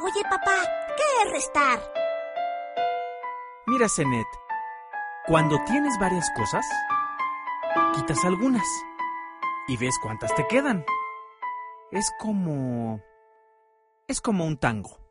Oye, papá, ¿qué es restar? Mira, Zenet, cuando tienes varias cosas, quitas algunas y ves cuántas te quedan. Es como un tango.